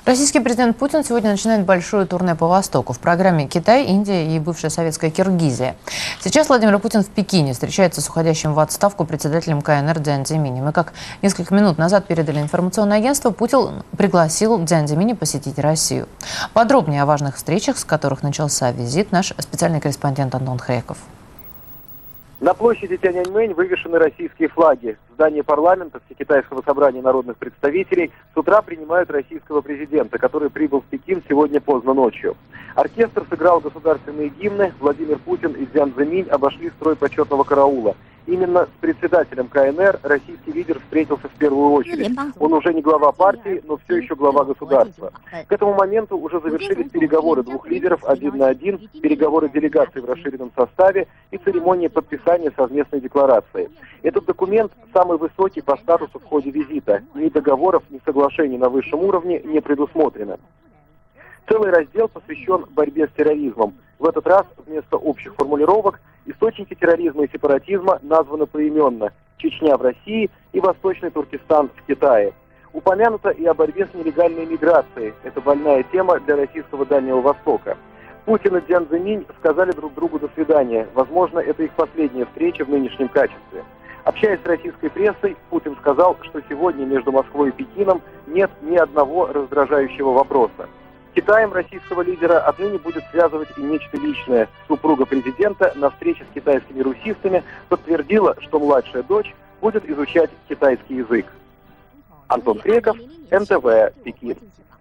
Российский президент Путин сегодня начинает большое турне по Востоку. В программе Китай, Индия и бывшая советская Киргизия. Сейчас Владимир Путин в Пекине встречается с уходящим в отставку председателем КНР Дзян Цземинем. И как несколько минут назад передали информационное агентство, Путин пригласил Дзян Цземиня посетить Россию. Подробнее о важных встречах, с которых начался визит, наш специальный корреспондент Антон Хреков. На площади Тяньаньмэнь вывешены российские флаги. В здании парламента Всекитайского собрания народных представителей с утра принимают российского президента, который прибыл в Пекин сегодня поздно ночью. Оркестр сыграл государственные гимны. Владимир Путин и Дзян Цземинь обошли строй почетного караула. Именно с председателем КНР российский лидер встретился в первую очередь. Он уже не глава партии, но все еще глава государства. К этому моменту уже завершились переговоры двух лидеров один на один, переговоры делегаций в расширенном составе и церемония подписания совместной декларации. Этот документ самый высокий по статусу в ходе визита. Ни договоров, ни соглашений на высшем уровне не предусмотрено. Целый раздел посвящен борьбе с терроризмом. В этот раз вместо общих формулировок источники терроризма и сепаратизма названы поименно: Чечня в России и Восточный Туркестан в Китае. Упомянуто и о борьбе с нелегальной миграцией. Это больная тема для российского Дальнего Востока. Путин и Дзян Цземинь сказали друг другу до свидания. Возможно, это их последняя встреча в нынешнем качестве. Общаясь с российской прессой, Путин сказал, что сегодня между Москвой и Пекином нет ни одного раздражающего вопроса. Китаем российского лидера отныне будет связывать и нечто личное. Супруга президента на встрече с китайскими русистами подтвердила, что младшая дочь будет изучать китайский язык. Антон Хреков, НТВ, Пекин.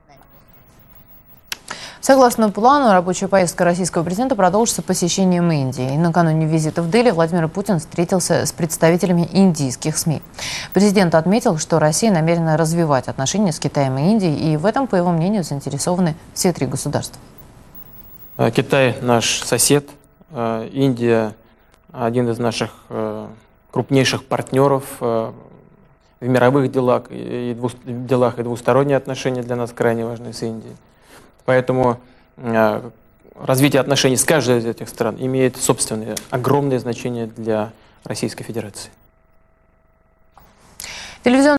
Согласно плану, рабочая поездка российского президента продолжится посещением Индии. И накануне визита в Дели Владимир Путин встретился с представителями индийских СМИ. Президент отметил, что Россия намерена развивать отношения с Китаем и Индией, и в этом, по его мнению, заинтересованы все три государства. Китай наш сосед, Индия один из наших крупнейших партнеров в мировых делах и двусторонние отношения для нас крайне важны с Индией. Поэтому развитие отношений с каждой из этих стран имеет собственное огромное значение для Российской Федерации.